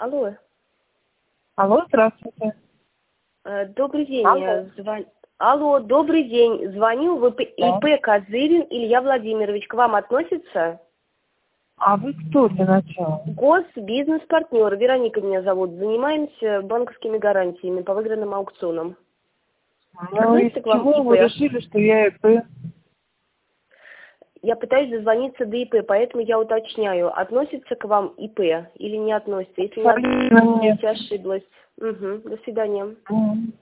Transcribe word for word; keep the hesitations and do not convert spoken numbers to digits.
Алло. Алло, здравствуйте. Э, Добрый день. Алло. э, звон- Алло, добрый день. Звоню в ИП Да. ИП Козырин Илья Владимирович. К вам относится? А вы кто для начала? Госбизнес-партнер. Вероника меня зовут. Занимаемся банковскими гарантиями по выигранным аукционам. Ну, Относится из к вам чего вы ИП? решили, что я ИП? Я пытаюсь дозвониться до ИП, поэтому я уточняю, относится к вам ИП или не относится. Если не Абсолютно нет. относится, ошиблась. Угу. До свидания. Мгм.